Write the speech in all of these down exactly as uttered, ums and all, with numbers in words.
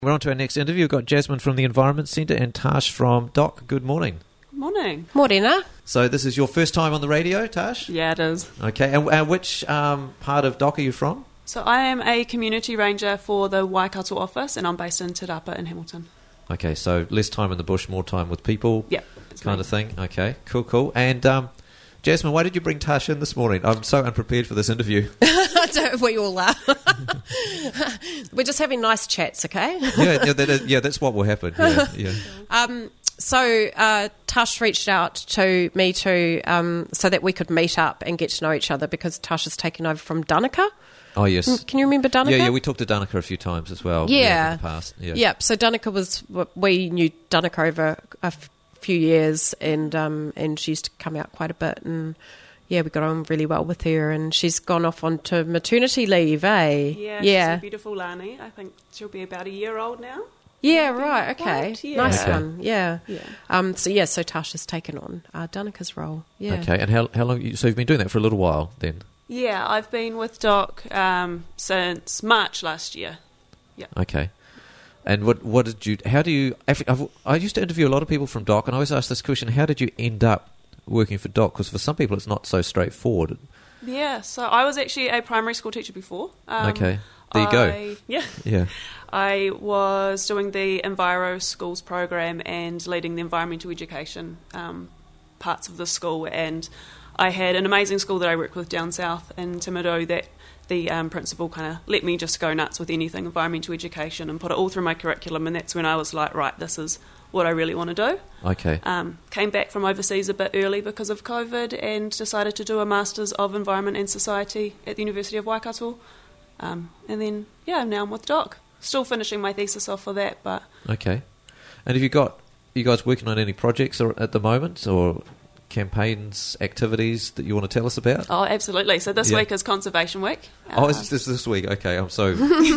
We're on to our next interview. We've got Jasmine from the Environment Centre and Tash from D O C. Good morning. Morning. Morena. So this is your first time on the radio, Tash? Yeah, it is. Okay, and, and which um, part of D O C are you from? So I am a community ranger for the Waikato office, and I'm based in Te Rapa in Hamilton. Okay, so less time in the bush, more time with people, Yeah. kind of thing. Okay, cool, cool. And um, Jasmine, why did you bring Tash in this morning? I'm so unprepared for this interview. We all are. We're just having nice chats, okay? yeah, yeah, that is, yeah, that's what will happen. Yeah, yeah. Um, so uh, Tash reached out to me to um, so that we could meet up and get to know each other because Tash has taken over from Dunica. Oh, yes. Can you remember Dunica? Yeah, yeah, we talked to Dunica a few times as well. Yeah. In the past. Yeah. Yep, so Dunica was, we knew Dunica over a f- few years and um, and she used to come out quite a bit and yeah, we got on really well with her and she's gone off onto maternity leave, eh? Yeah, yeah. she's a beautiful Lani. I think she'll be about a year old now. Yeah, right, okay. Right, yeah. Nice Okay. one, yeah. Yeah. Um, so, yeah, so Tash has taken on uh, Dunica's role, yeah. Okay, and how how long? You, so you've been doing that for a little while then? Yeah, I've been with D O C um, since March last year. Okay. And what what did you? How do you? I've, I've, I used to interview a lot of people from D O C, and I always ask this question: how did you end up working for D O C? Because for some people, it's not so straightforward. Yeah, so I was actually a primary school teacher before. Um, Okay, there you I, go. Yeah. Yeah. I was doing the Enviro Schools program and leading the environmental education um, parts of the school. And I had an amazing school that I worked with down south in Timaru that the um, principal kind of let me just go nuts with anything environmental education and put it all through my curriculum. And that's when I was like, right, this is what I really want to do. Okay. Um, came back from overseas a bit early because of COVID and decided to do a Masters of Environment and Society at the University of Waikato. Um, and then, yeah, now I'm with D O C. Still finishing my thesis off for that, but... Okay. And have you got you guys working on any projects or, at the moment, or campaigns, activities that you want to tell us about? Oh, absolutely. So this Yeah. week is Conservation Week. Oh, Uh, is this this week? Okay, I'm so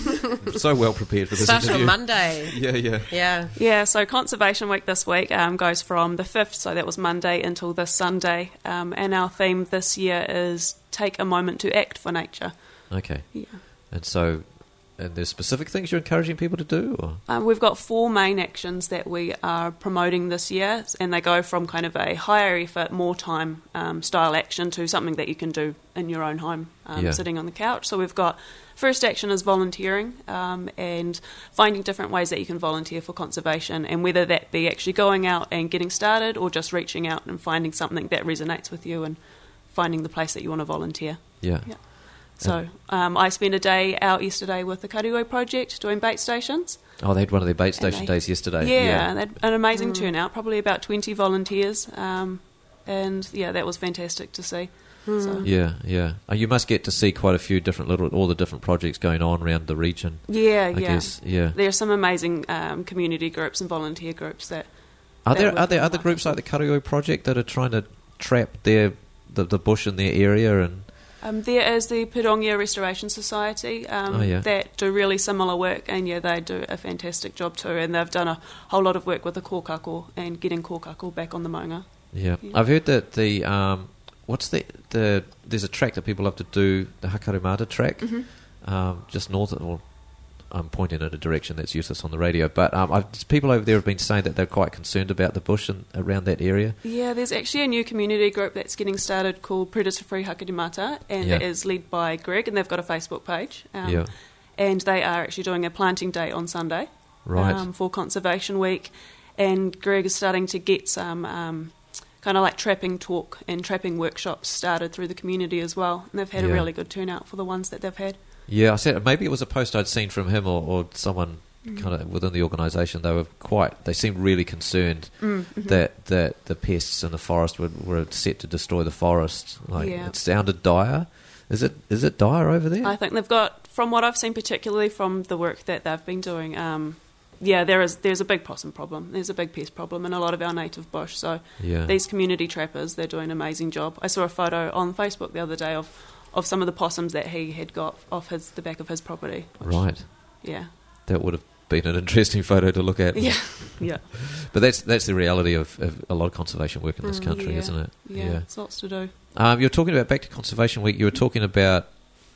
so well prepared for this Started interview. on Monday. Yeah, yeah. Yeah. Yeah, so Conservation Week this week um, goes from the fifth, so that was Monday, until this Sunday. Um, and our theme this year is Take a Moment to Act for Nature. Okay. Yeah. And so, and there's specific things you're encouraging people to do, or? Um, we've got four main actions that we are promoting this year, and they go from kind of a higher effort, more time um, style action to something that you can do in your own home, um, Yeah. sitting on the couch. So we've got first action is volunteering um, and finding different ways that you can volunteer for conservation, and whether that be actually going out and getting started or just reaching out and finding something that resonates with you and finding the place that you want to volunteer. Yeah. Yeah. So um, I spent a day out yesterday with the Karioi Project doing bait stations. Oh, they had one of their bait station they- days yesterday. Yeah, they had an amazing turnout, probably about twenty volunteers, um, and yeah, that was fantastic to see. So, Yeah, yeah. Uh, you must get to see quite a few different little, all the different projects going on around the region. yeah, I yeah. guess. Yeah. There are some amazing um, community groups and volunteer groups that. Are that there work are there in other groups like Waikato. the Karioi Project that are trying to trap their the, the bush in their area and? Um, there is the Pirongia Restoration Society um, Oh, yeah. that do really similar work, and yeah, they do a fantastic job too. And they've done a whole lot of work with the kōkako and getting kōkako back on the maunga. Yeah. Yeah. I've heard that the um, what's the the there's a track that people love to do, the Hakarumata track, Mm-hmm. um, just north of. Well, I'm pointing in a direction that's useless on the radio, but um, I've, people over there have been saying that they're quite concerned about the bush and around that area. Yeah, there's actually a new community group that's getting started called Predator Free Hakarumata, and Yeah. it is led by Greg, and they've got a Facebook page. Um, Yeah. And they are actually doing a planting day on Sunday Right. um, for Conservation Week. And Greg is starting to get some um, kind of like trapping talk and trapping workshops started through the community as well. And they've had Yeah. a really good turnout for the ones that they've had. Yeah, I said maybe it was a post I'd seen from him or, or someone Mm. kind of within the organisation. They were quite. They seemed really concerned Mm-hmm. that, that the pests in the forest were, were set to destroy the forest. Like Yeah. it sounded dire. Is it is it dire over there? I think they've got, from what I've seen, particularly from the work that they've been doing, um, yeah, there is there's a big possum problem. There's a big pest problem in a lot of our native bush. So yeah. these community trappers, they're doing an amazing job. I saw a photo on Facebook the other day of, of some of the possums that he had got off his the back of his property. which- Right. Yeah. That would have been an interesting photo to look at. Yeah. Yeah. But that's that's the reality of, of a lot of conservation work in this Mm, country, yeah. isn't it? Yeah. There's lots to do. Um, you're talking about back to Conservation Week. You were talking about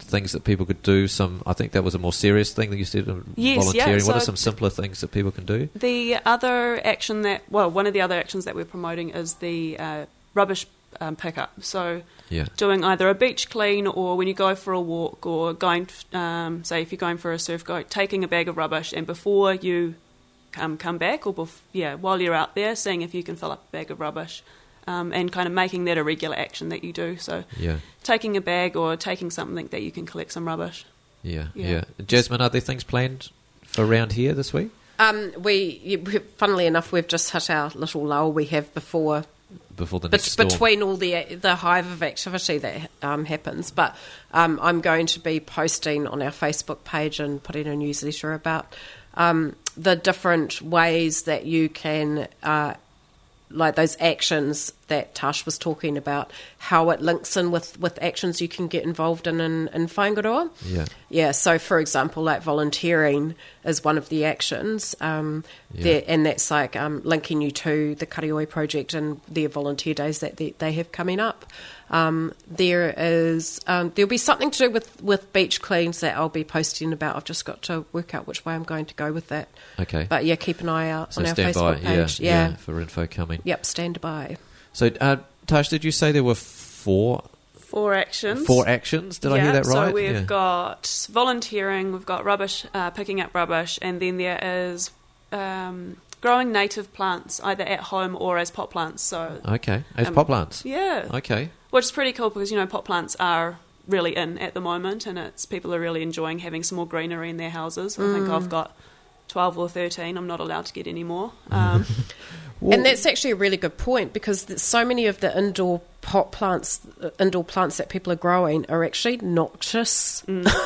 things that people could do? Some, I think that was a more serious thing that you said, uh, Yes, volunteering. yeah, What are so some simpler things that people can do? The other action that, well, one of the other actions that we're promoting is the uh, rubbish um, pickup. So Yeah. doing either a beach clean or when you go for a walk or going, um, say if you're going for a surf go, taking a bag of rubbish and before you um, come back or bef- yeah, while you're out there, seeing if you can fill up a bag of rubbish um, and kind of making that a regular action that you do. So Yeah. taking a bag or taking something that you can collect some rubbish. Yeah. Yeah. Yeah. Jasmine, are there things planned for around here this week? Um, we, you- funnily enough, we've just hit our little lull we have before Before the Bet- next storm? between all the the hive of activity that um, happens. But um, I'm going to be posting on our Facebook page and putting a newsletter about um, the different ways that you can, uh, like those actions that Tash was talking about, how it links in with, with actions you can get involved in in, in Whaingaroa. Yeah. Yeah, so for example, like volunteering is one of the actions, um, Yeah. there- and that's like um, linking you to the Karioi project and their volunteer days that they, they have coming up. Um, there is um, there'll be something to do with, with beach cleans that I'll be posting about. I've just got to work out which way I'm going to go with that. Okay. But yeah, keep an eye out So on our stand Facebook by, page. yeah, Yeah. for info coming. Yep, stand by. So, uh, Tash, did you say there were four Four actions. four actions? Did I Yeah, hear that right? So we've Yeah. got volunteering, we've got rubbish, uh, picking up rubbish, and then there is um, growing native plants, either at home or as pot plants. So Okay, as um, pot plants. yeah, Okay. which is pretty cool because you know pot plants are really in at the moment, and it's people are really enjoying having some more greenery in their houses. I think I've got twelve or thirteen. I'm not allowed to get any more. Um, And that's actually a really good point because there's so many of the indoor pot plants, uh, indoor plants that people are growing are actually noxious.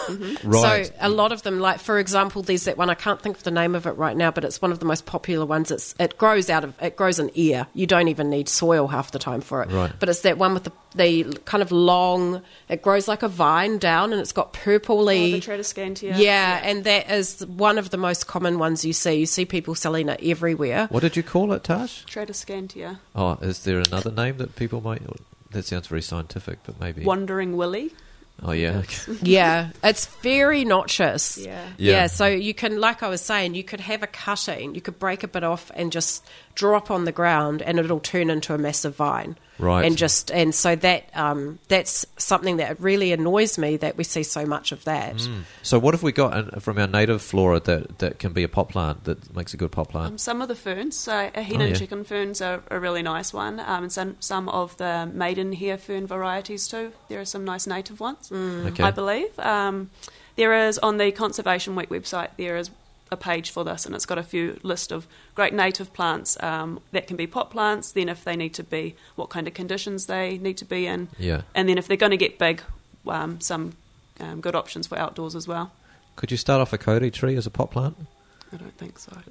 Right. So a lot of them, like for example, there's that one I can't think of the name of it right now, but it's one of the most popular ones. It's it grows out of it grows in air. You don't even need soil half the time for it. Right. But it's that one with the the kind of long. It grows like a vine down, and it's got purpley. oh, the Tradescantia. yeah, and that is one of the most common ones you see. You see people selling it everywhere. What did you call it, Tash? Tradescantia. Oh, is there another name that people might... That sounds very scientific, but maybe... Wandering Willy. Oh, yeah. Okay. Yeah, it's very noxious. Yeah. Yeah. Yeah, so you can, like I was saying, you could have a cutting, you could break a bit off and just drop on the ground, and it'll turn into a massive vine. Right. And just and so that um, that's something that really annoys me that we see so much of that. Mm. So what have we got in- from our native flora that, that can be a pot plant, that makes a good pot plant? Um, some of the ferns, so a hen Oh, and yeah. chicken ferns are a really nice one, um, and some some of the maidenhair fern varieties too. There are some nice native ones, Okay. I believe. Um, there is on the Conservation Week website. There is a page for this, and it's got a few list of great native plants um, that can be pot plants. Then, if they need to be, what kind of conditions they need to be in, Yeah. and then if they're going to get big, um, some um, good options for outdoors as well. Could you start off a Cody tree as a pot plant? I don't think so.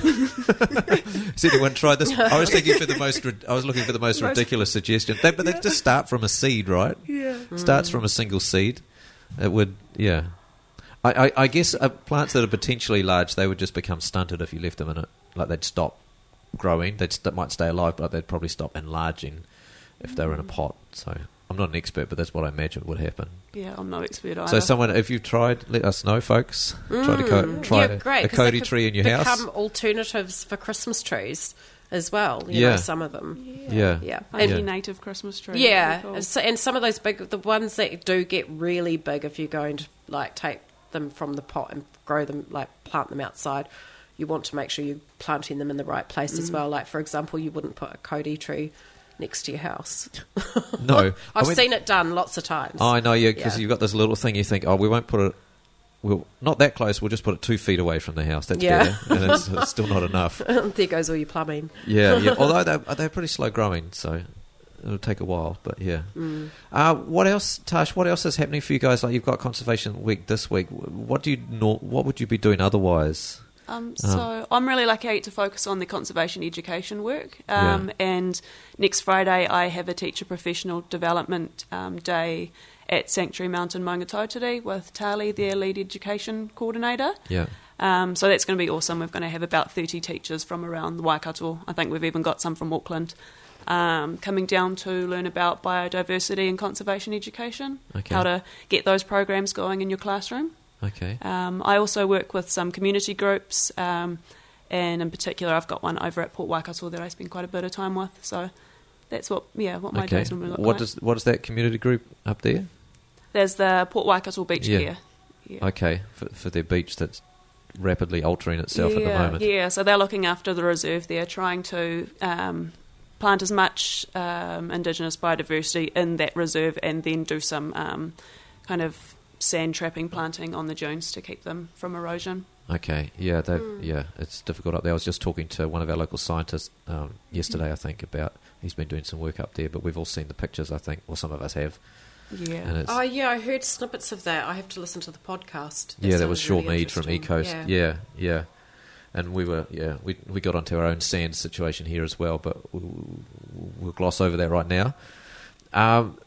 Has anyone tried this? I was thinking for the most. rid- I was looking for the most ridiculous suggestion. They, but they just start from a seed, right? Yeah. Starts from a single seed. It would, yeah. I, I, I guess uh, plants that are potentially large, they would just become stunted if you left them in it. Like they'd stop growing. They st- might stay alive, but they'd probably stop enlarging if they were in a pot. So I'm not an expert, but that's what I imagine would happen. Yeah, I'm no expert either. So someone, if you've tried, let us know, folks. Try to co- try Mm. yeah, great, a 'cause they Cody could tree in your become house. alternatives for Christmas trees as well. You Yeah. know, some of them. Yeah. Yeah. Funky Yeah. native Christmas tree. Yeah, That'd be cool. so, and some of those big, the ones that do get really big, if you're going to like take them from the pot and grow them, like plant them outside, you want to make sure you're planting them in the right place as well. Like for example, you wouldn't put a Cody tree next to your house. No. I I've went- seen it done lots of times. Oh, I know, yeah, because Yeah. you've got this little thing you think, oh, we won't put it, we'll not that close, we'll just put it two feet away from the house. That's Yeah. better. And it's, it's still not enough. There goes all your plumbing. Yeah, yeah. Although they're, they're pretty slow growing, so it'll take a while, but yeah. Mm. Uh, what else, Tash, what else is happening for you guys? Like, you've got Conservation Week this week. What do you nor- What would you be doing otherwise? Um, so I'm really lucky I get to focus on the conservation education work. Yeah. Um, And next Friday I have a teacher professional development um, day at Sanctuary Mountain Maungatautari with Tali, their lead education coordinator. Yeah. Um, so that's going to be awesome. We're going to have about thirty teachers from around the Waikato. I think we've even got some from Auckland. um, coming down to learn about biodiversity and conservation education, Okay. how to get those programs going in your classroom. Okay. Um, I also work with some community groups, um, and in particular, I've got one over at Port Waikato that I spend quite a bit of time with. So that's what, yeah, what my Okay. days normally look What like. does what is that community group up there? There's the Port Waikato Beach Yeah. Care. Yeah. Okay, for, for their beach that's rapidly altering itself yeah, at the moment. Yeah, so they're looking after the reserve there, trying to um, plant as much um, Indigenous biodiversity in that reserve and then do some um, kind of sand trapping planting on the dunes to keep them from erosion. Okay, yeah, they Hmm. yeah, it's difficult up there. I was just talking to one of our local scientists um, yesterday, I think, about he's been doing some work up there, but we've all seen the pictures, I think, or some of us have. Yeah. And it's, Oh yeah, I heard snippets of that. I have to listen to the podcast. That yeah, there was sounded Shaw really Mead from interesting. Ecoast. Yeah. yeah, And we were, yeah, we we got onto our own sand situation here as well, but we'll, we'll gloss over that right now. Um,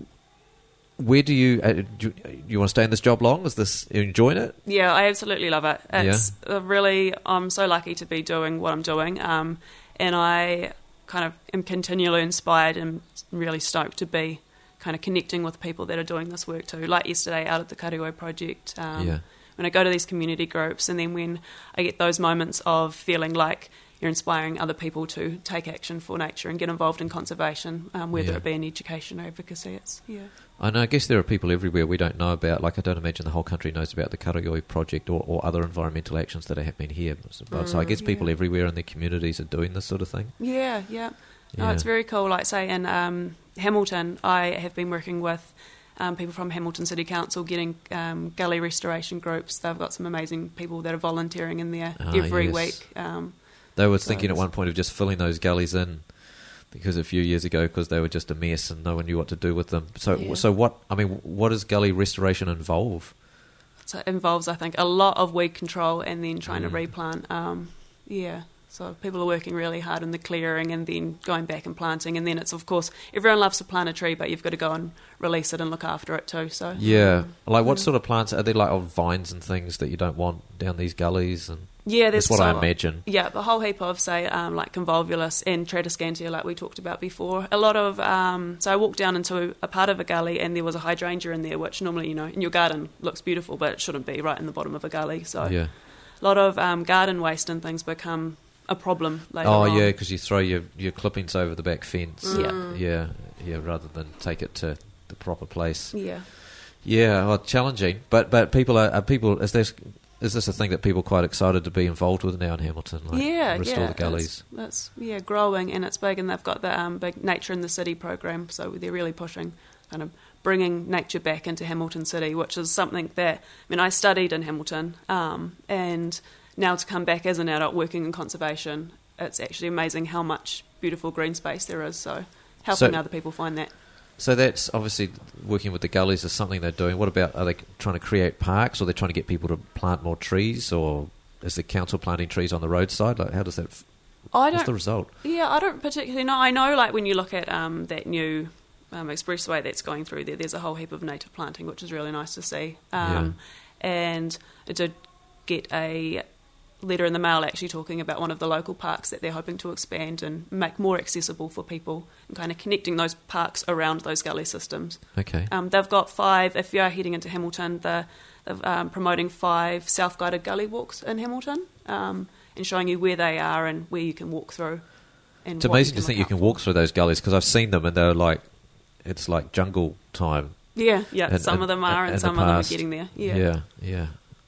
where do you, uh, do you, you want to stay in this job long? Is this, are you enjoying it? Yeah, I absolutely love it. It's a really, I'm so lucky to be doing what I'm doing, um, and I kind of am continually inspired and really stoked to be kind of connecting with people that are doing this work too. Like yesterday out at the Karioi Project, um, Yeah. when I go to these community groups, and then when I get those moments of feeling like you're inspiring other people to take action for nature and get involved in conservation, um, whether Yeah. it be in education or advocacy. It's, yeah. I know, I guess there are people everywhere we don't know about. Like, I don't imagine the whole country knows about the Karioi Project or, or other environmental actions that are happening here. So, so I guess people yeah. everywhere in their communities are doing this sort of thing. Yeah, yeah. No, Yeah. it's very cool. Like, say, in um, Hamilton, I have been working with um, people from Hamilton City Council getting um, gully restoration groups. They've got some amazing people that are volunteering in there Ah, every yes. week. Um, They were So thinking at it's- one point of just filling those gullies in, because a few years ago, because they were just a mess and no one knew what to do with them. So, Yeah. so what? I mean, what does gully restoration involve? so it involves, I think, a lot of weed control and then trying to Mm. replant. Um, yeah. So people are working really hard in the clearing and then going back and planting. And then it's, of course, everyone loves to plant a tree, but you've got to go and release it and look after it too. So Yeah, like what Mm. sort of plants are they? Like of vines and things that you don't want down these gullies, and yeah, there's that's what I so- imagine. Yeah, a whole heap of, say, um, like convolvulus and Tradescantia, like we talked about before. A lot of, um, so I walked down into a part of a gully and there was a hydrangea in there, which normally, you know, in your garden looks beautiful, but it shouldn't be right in the bottom of a gully. So Yeah. a lot of um, garden waste and things become a problem later Oh on. yeah, because you throw your, your clippings over the back fence. Yeah. yeah, yeah. Rather than take it to the proper place. Yeah. Yeah, well, challenging. But but people are, are people. Is this is this a thing that people are quite excited to be involved with now in Hamilton? Like yeah, restore yeah. the gullies. It's, it's, yeah, growing and it's big, and they've got the um, big Nature in the City program, so they're really pushing kind of bringing nature back into Hamilton City, which is something that, I mean, I studied in Hamilton, um, and now to come back as an adult working in conservation, it's actually amazing how much beautiful green space there is, so helping So- other people find that. So that's obviously working with the gullies is something they're doing. What about, are they trying to create parks, or they're trying to get people to plant more trees, or is the council planting trees on the roadside? Like, how does that? F- I what's don't the result? Yeah, I don't particularly know. I know, like, when you look at um, that new um, expressway that's going through there, there's a whole heap of native planting, which is really nice to see. Um, And I did get a letter in the mail actually talking about one of the local parks that they're hoping to expand and make more accessible for people, and kind of connecting those parks around those gully systems. Okay. Um, they've got five, if you are heading into Hamilton, they're, they're um, promoting five self-guided gully walks in Hamilton, um, and showing you where they are and where you can walk through. And It's what amazing to look think you out can for. walk through those gullies, because I've seen them and they're like, it's like jungle time. Yeah, yeah. And- some and- of them are, and and the some of them are past. getting there. Yeah, yeah, yeah.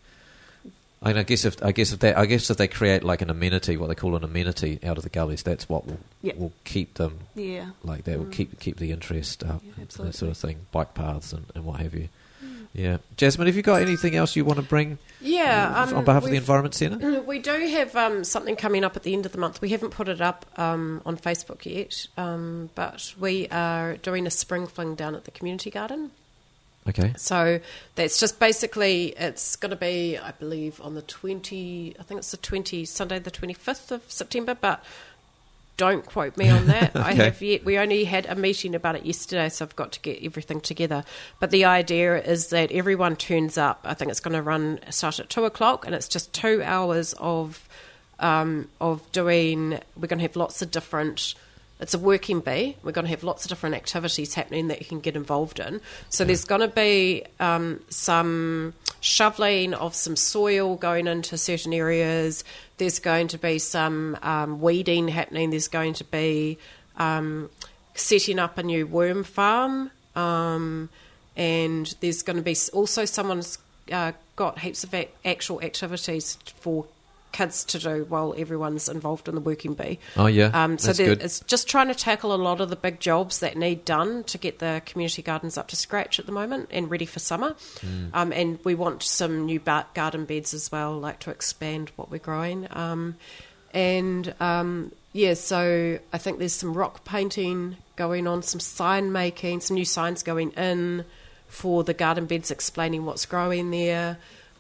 I, mean, I guess if I guess if they I guess if they create like an amenity, what they call an amenity, out of the gullies, that's what will Yeah. will keep them yeah. like that. Will Mm. keep keep the interest up, Yeah, and absolutely. that sort of thing. Bike paths and, and what have you. Yeah, Jasmine, have you got anything else you want to bring? Yeah, uh, um, on behalf of the we've- Environment Centre. We do have um, something coming up at the end of the month. We haven't put it up um, on Facebook yet, um, but we are doing a spring fling down at the community garden. Okay. So that's just basically, it's going to be, I believe, on the twenty, I think it's the twenty, Sunday the twenty-fifth of September, but don't quote me on that. I Okay. have yet, we only had a meeting about it yesterday, so I've got to get everything together. But the idea is that everyone turns up. I think it's going to run, start at two o'clock, and it's just two hours of, um, of doing, we're going to have lots of different it's a working bee. We're going to have lots of different activities happening that you can get involved in. So there's going to be um, some shoveling of some soil going into certain areas. There's going to be some um, weeding happening. There's going to be um, setting up a new worm farm. Um, and there's going to be also someone's uh, got heaps of a- actual activities for kids to do while everyone's involved in the working bee. Oh, yeah. Um, so That's there- good. it's just trying to tackle a lot of the big jobs that need done to get the community gardens up to scratch at the moment and ready for summer. Mm. Um, and we want some new bar- garden beds as well, like to expand what we're growing. Um, and um, yeah, so I think there's some rock painting going on, some sign making, some new signs going in for the garden beds explaining what's growing there.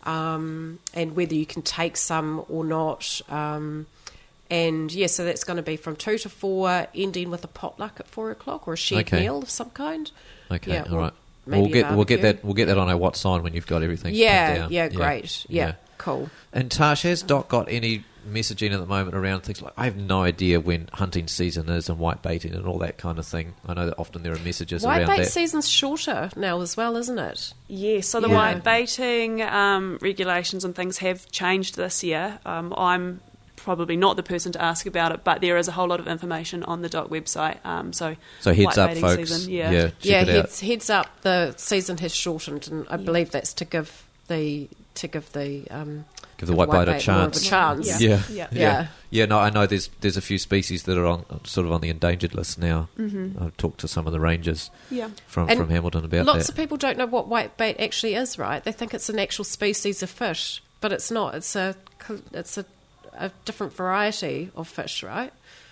Um, and whether you can take some or not. Um, and yeah, so that's going to be from two to four, ending with a potluck at four o'clock or a shared Okay. meal of some kind. Okay, Yeah, all or right. maybe We'll a get we'll get barbecue. that we'll get that on our what sign when you've got everything. pinned Yeah, down. yeah, great. Yeah, cool. And Tash, has Doc got any messaging at the moment around things like, I have no idea when hunting season is and white baiting and all that kind of thing? I know that often there are messages White around bait that. season's shorter now as well, isn't it? Yeah, so the Yeah. white baiting um, regulations and things have changed this year. Um, I'm probably not the person to ask about it, but there is a whole lot of information on the Doc website. Um, so So heads white up, baiting folks. season, yeah. yeah, check yeah, it out. heads, heads up. The season has shortened, and I Yeah. believe that's to give the to give the um, Give the white bait a bait more of chance. a chance. Yeah. Yeah. Yeah. yeah, Yeah. yeah. No, I know there's there's a few species that are on sort of on the endangered list now. Mm-hmm. I've talked to some of the rangers Yeah. from, And from Hamilton about Lots that. of people don't know what white bait actually is, right? They think it's an actual species of fish, but it's not. It's a it's a, a different variety of fish, right?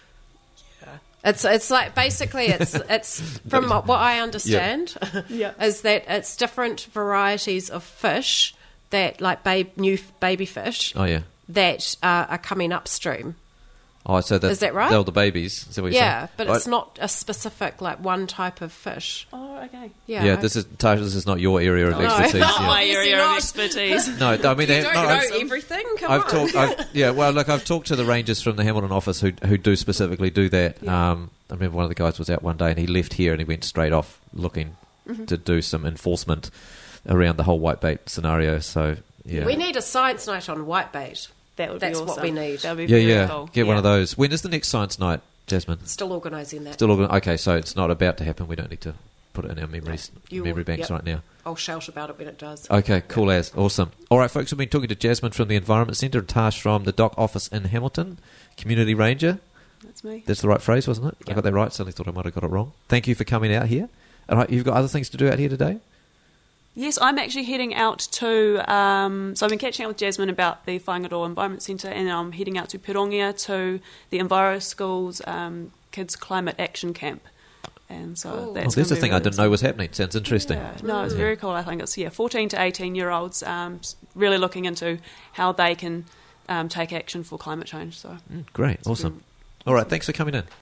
Yeah. It's it's like basically it's it's from what I understand Yeah. is that it's different varieties of fish that like babe, new baby fish Oh yeah. that uh, are coming upstream. Oh, so that, Is that right? they're the babies. Is that what you're Yeah, saying? but Right. it's not a specific like one type of fish. Oh, okay. Yeah, Yeah, this is Tash, this is not your area of No. expertise. No. yeah. My Obviously area of not. expertise. No, I mean, you they- don't no, know I've, everything. Come I've on. talked. I've, yeah, well, look, I've talked to the rangers from the Hamilton office who who do specifically do that. Yeah. Um, I remember one of the guys was out one day and he left here and he went straight off looking Mm-hmm. to do some enforcement around the whole whitebait scenario. So yeah, We need a science night on whitebait. That would That's be what awesome. we need. That would be yeah, very yeah. cool. Get one Yeah. of those. When is the next science night, Jasmine? Still organising that. Still organ- okay. So it's not about to happen. We don't need to put it in our memories, You memory will- banks yep. right now. I'll shout about it when it does. Okay, cool as. Awesome. All right, folks, we've been talking to Jasmine from the Environment Centre and Tash from the Doc office in Hamilton, Community Ranger. That's me. That's the right phrase, wasn't it? I Yeah. got that right. Suddenly thought I might have got it wrong. Thank you for coming out here. All right, you've got other things to do out here today? Yes, I'm actually heading out to. Um, so I've been catching up with Jasmine about the Whangaroa Environment Centre, and I'm heading out to Pirongia to the Enviro School's um, Kids Climate Action Camp. And so Cool. Oh, that's there's gonna a be thing I really didn't know was happening. Sounds interesting. Yeah. No, it's Yeah. very cool. I think it's yeah, fourteen to eighteen year olds um, s- really looking into how they can um, take action for climate change. So Mm, great, awesome. All right, thanks for coming in.